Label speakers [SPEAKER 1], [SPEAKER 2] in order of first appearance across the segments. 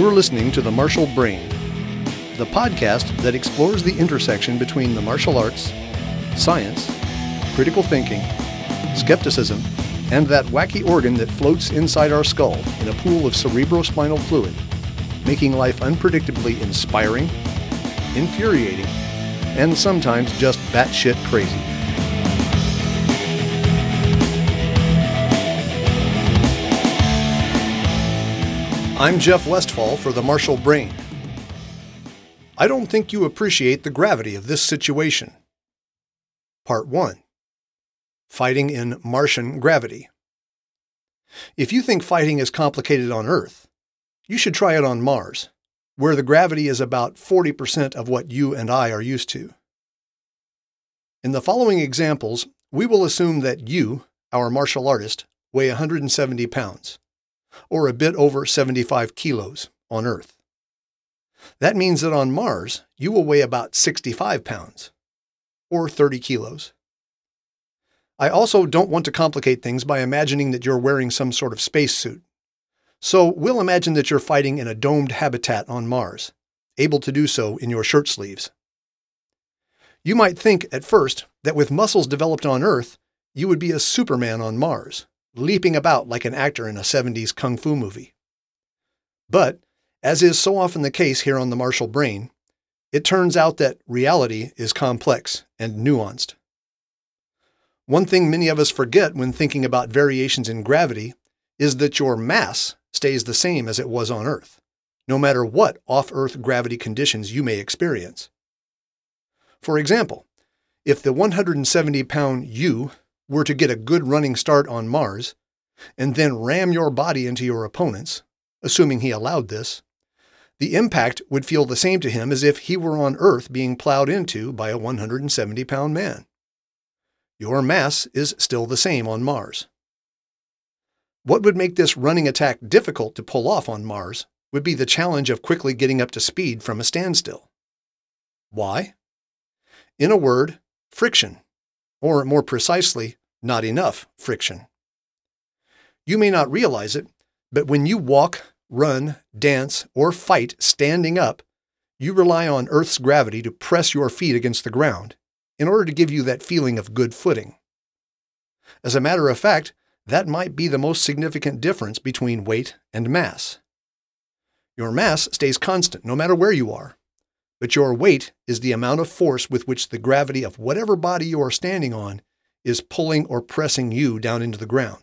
[SPEAKER 1] You're listening to The Martial Brain, the podcast that explores the intersection between the martial arts, science, critical thinking, skepticism, and that wacky organ that floats inside our skull in a pool of cerebrospinal fluid, making life unpredictably inspiring, infuriating, and sometimes just batshit crazy. I'm Jeff Westfall for The Martial Brain. I don't think you appreciate the gravity of this situation. Part 1. Fighting in Martian Gravity. If you think fighting is complicated on Earth, you should try it on Mars, where the gravity is about 40% of what you and I are used to. In the following examples, we will assume that you, our martial artist, weigh 170 pounds, or a bit over 75 kilos on Earth. That means that on Mars, you will weigh about 65 pounds, or 30 kilos. I also don't want to complicate things by imagining that you're wearing some sort of spacesuit. So we'll imagine that you're fighting in a domed habitat on Mars, able to do so in your shirt sleeves. You might think at first that with muscles developed on Earth, you would be a Superman on Mars, leaping about like an actor in a 70s kung fu movie. But, as is so often the case here on The Martial Brain, it turns out that reality is complex and nuanced. One thing many of us forget when thinking about variations in gravity is that your mass stays the same as it was on Earth, no matter what off-Earth gravity conditions you may experience. For example, if the 170-pound you were to get a good running start on Mars, and then ram your body into your opponent's, assuming he allowed this, the impact would feel the same to him as if he were on Earth being plowed into by a 170-pound man. Your mass is still the same on Mars. What would make this running attack difficult to pull off on Mars would be the challenge of quickly getting up to speed from a standstill. Why? In a word, friction, or more precisely, not enough friction. You may not realize it, but when you walk, run, dance, or fight standing up, you rely on Earth's gravity to press your feet against the ground in order to give you that feeling of good footing. As a matter of fact, that might be the most significant difference between weight and mass. Your mass stays constant no matter where you are, but your weight is the amount of force with which the gravity of whatever body you are standing on is pulling or pressing you down into the ground.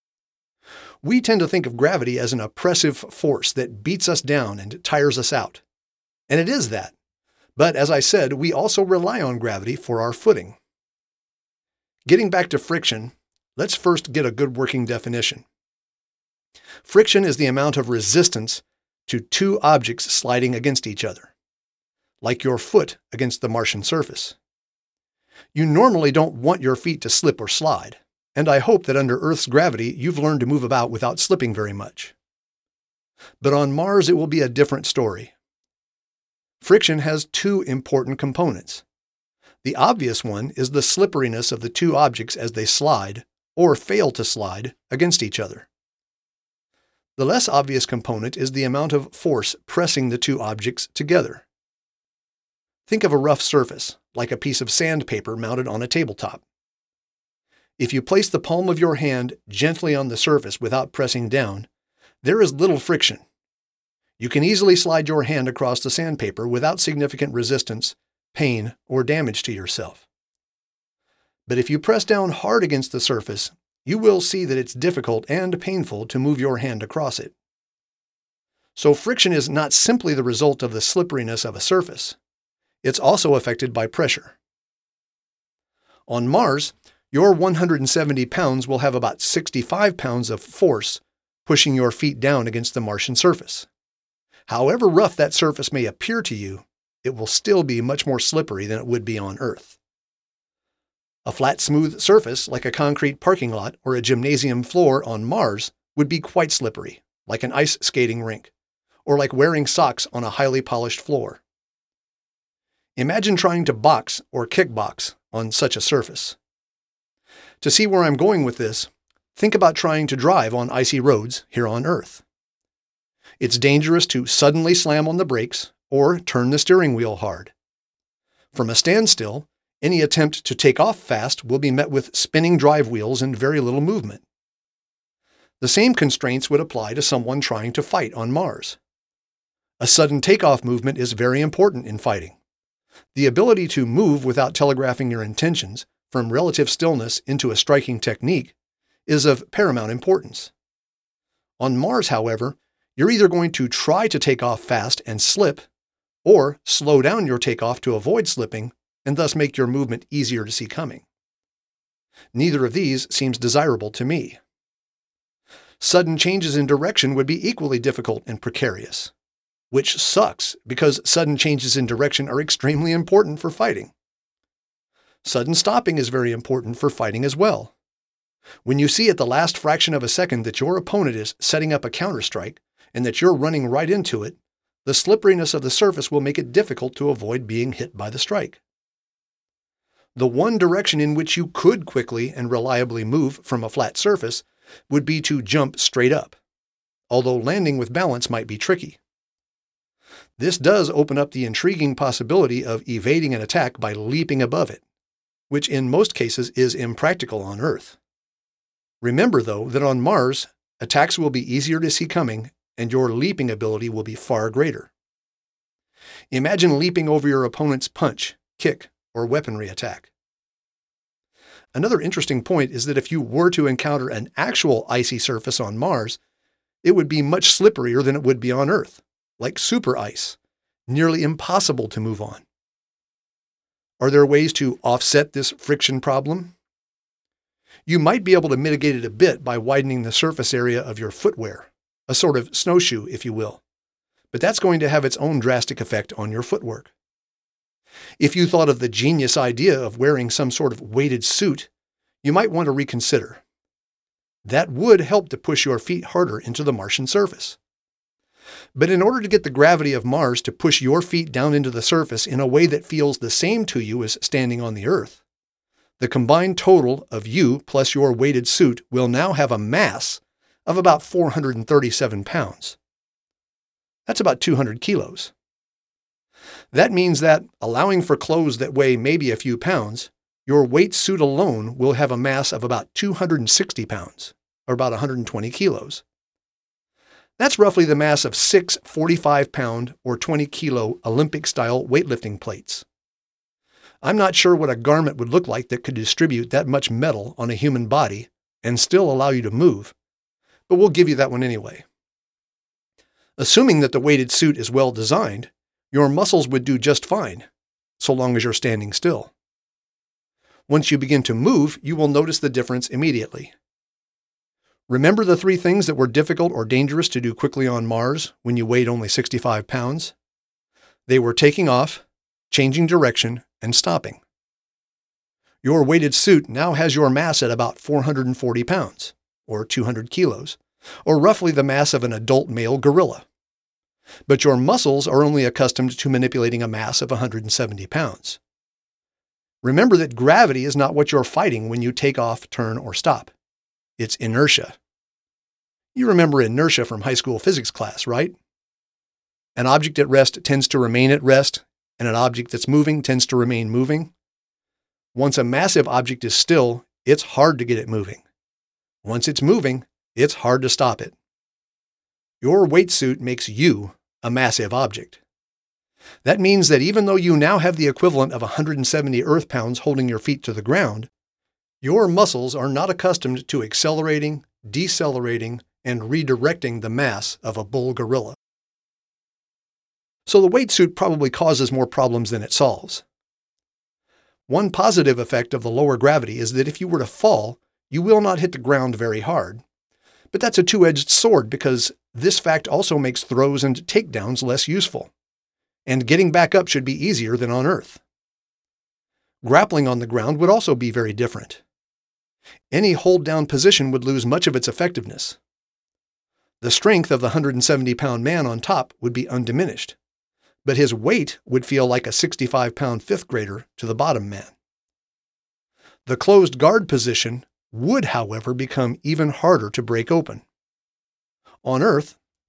[SPEAKER 1] We tend to think of gravity as an oppressive force that beats us down and tires us out. And it is that. But as I said, we also rely on gravity for our footing. Getting back to friction, let's first get a good working definition. Friction is the amount of resistance to two objects sliding against each other, like your foot against the Martian surface. You normally don't want your feet to slip or slide, and I hope that under Earth's gravity you've learned to move about without slipping very much. But on Mars it will be a different story. Friction has two important components. The obvious one is the slipperiness of the two objects as they slide, or fail to slide, against each other. The less obvious component is the amount of force pressing the two objects together. Think of a rough surface, like a piece of sandpaper mounted on a tabletop. If you place the palm of your hand gently on the surface without pressing down, there is little friction. You can easily slide your hand across the sandpaper without significant resistance, pain, or damage to yourself. But if you press down hard against the surface, you will see that it's difficult and painful to move your hand across it. So friction is not simply the result of the slipperiness of a surface. It's also affected by pressure. On Mars, your 170 pounds will have about 65 pounds of force pushing your feet down against the Martian surface. However rough that surface may appear to you, it will still be much more slippery than it would be on Earth. A flat, smooth surface, like a concrete parking lot or a gymnasium floor on Mars, would be quite slippery, like an ice skating rink, or like wearing socks on a highly polished floor. Imagine trying to box or kickbox on such a surface. To see where I'm going with this, think about trying to drive on icy roads here on Earth. It's dangerous to suddenly slam on the brakes or turn the steering wheel hard. From a standstill, any attempt to take off fast will be met with spinning drive wheels and very little movement. The same constraints would apply to someone trying to fight on Mars. A sudden takeoff movement is very important in fighting. The ability to move without telegraphing your intentions from relative stillness into a striking technique is of paramount importance. On Mars, however, you're either going to try to take off fast and slip, or slow down your takeoff to avoid slipping and thus make your movement easier to see coming. Neither of these seems desirable to me. Sudden changes in direction would be equally difficult and precarious, which sucks because sudden changes in direction are extremely important for fighting. Sudden stopping is very important for fighting as well. When you see at the last fraction of a second that your opponent is setting up a counterstrike and that you're running right into it, the slipperiness of the surface will make it difficult to avoid being hit by the strike. The one direction in which you could quickly and reliably move from a flat surface would be to jump straight up, although landing with balance might be tricky. This does open up the intriguing possibility of evading an attack by leaping above it, which in most cases is impractical on Earth. Remember, though, that on Mars, attacks will be easier to see coming and your leaping ability will be far greater. Imagine leaping over your opponent's punch, kick, or weaponry attack. Another interesting point is that if you were to encounter an actual icy surface on Mars, it would be much slipperier than it would be on Earth, like super ice, nearly impossible to move on. Are there ways to offset this friction problem? You might be able to mitigate it a bit by widening the surface area of your footwear, a sort of snowshoe, if you will, but that's going to have its own drastic effect on your footwork. If you thought of the genius idea of wearing some sort of weighted suit, you might want to reconsider. That would help to push your feet harder into the Martian surface. But in order to get the gravity of Mars to push your feet down into the surface in a way that feels the same to you as standing on the Earth, the combined total of you plus your weighted suit will now have a mass of about 437 pounds. That's about 200 kilos. That means that, allowing for clothes that weigh maybe a few pounds, your weight suit alone will have a mass of about 260 pounds, or about 120 kilos. That's roughly the mass of 6 45-pound or 20-kilo Olympic-style weightlifting plates. I'm not sure what a garment would look like that could distribute that much metal on a human body and still allow you to move, but we'll give you that one anyway. Assuming that the weighted suit is well designed, your muscles would do just fine, so long as you're standing still. Once you begin to move, you will notice the difference immediately. Remember the 3 things that were difficult or dangerous to do quickly on Mars when you weighed only 65 pounds? They were taking off, changing direction, and stopping. Your weighted suit now has your mass at about 440 pounds, or 200 kilos, or roughly the mass of an adult male gorilla. But your muscles are only accustomed to manipulating a mass of 170 pounds. Remember that gravity is not what you're fighting when you take off, turn, or stop. It's inertia. You remember inertia from high school physics class, right? An object at rest tends to remain at rest, and an object that's moving tends to remain moving. Once a massive object is still, it's hard to get it moving. Once it's moving, it's hard to stop it. Your weight suit makes you a massive object. That means that even though you now have the equivalent of 170 Earth pounds holding your feet to the ground, your muscles are not accustomed to accelerating, decelerating, and redirecting the mass of a bull gorilla. So the weight suit probably causes more problems than it solves. One positive effect of the lower gravity is that if you were to fall, you will not hit the ground very hard. But that's a two-edged sword because this fact also makes throws and takedowns less useful. And getting back up should be easier than on Earth. Grappling on the ground would also be very different. Any hold-down position would lose much of its effectiveness. The strength of the 170-pound man on top would be undiminished, but his weight would feel like a 65-pound fifth grader to the bottom man. The closed guard position would, however, become even harder to break open. On Earth,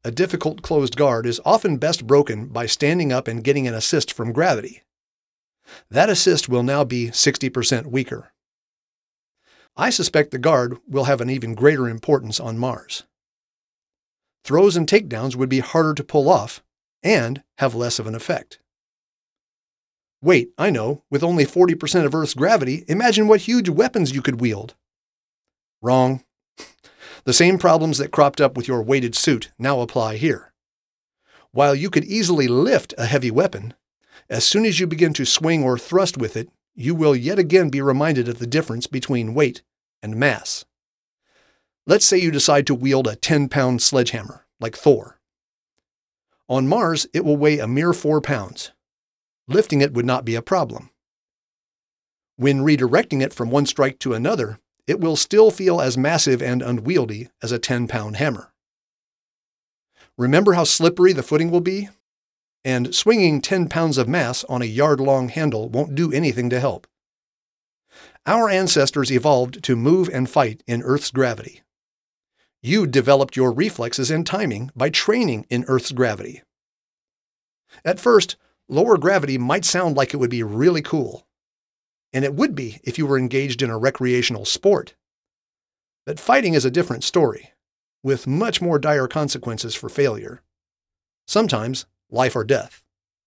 [SPEAKER 1] A difficult closed guard is often best broken by standing up and getting an assist from gravity. That assist will now be 60% weaker. I suspect the guard will have an even greater importance on Mars. Throws and takedowns would be harder to pull off and have less of an effect. Wait, I know, with only 40% of Earth's gravity, imagine what huge weapons you could wield. Wrong. The same problems that cropped up with your weighted suit now apply here. While you could easily lift a heavy weapon, as soon as you begin to swing or thrust with it, you will yet again be reminded of the difference between weight and mass. Let's say you decide to wield a 10-pound sledgehammer, like Thor. On Mars, it will weigh a mere 4 pounds. Lifting it would not be a problem. When redirecting it from one strike to another, it will still feel as massive and unwieldy as a 10-pound hammer. Remember how slippery the footing will be? And swinging 10 pounds of mass on a yard-long handle won't do anything to help. Our ancestors evolved to move and fight in Earth's gravity. You developed your reflexes and timing by training in Earth's gravity. At first, lower gravity might sound like it would be really cool. And it would be if you were engaged in a recreational sport. But fighting is a different story, with much more dire consequences for failure. Sometimes life or death.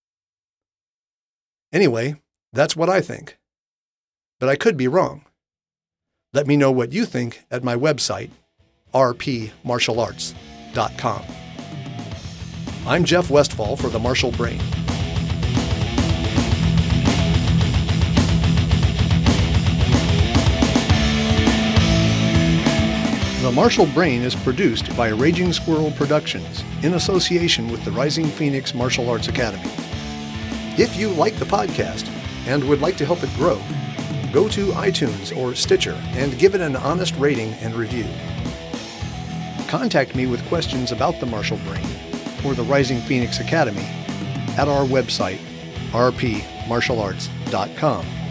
[SPEAKER 1] Anyway, that's what I think. But I could be wrong. Let me know what you think at my website, rpmartialarts.com. I'm Jeff Westfall for the Martial Brain. The Martial Brain is produced by Raging Squirrel Productions in association with the Rising Phoenix Martial Arts Academy. If you like the podcast and would like to help it grow, go to iTunes or Stitcher and give it an honest rating and review. Contact me with questions about the Martial Brain or the Rising Phoenix Academy at our website, rpmartialarts.com.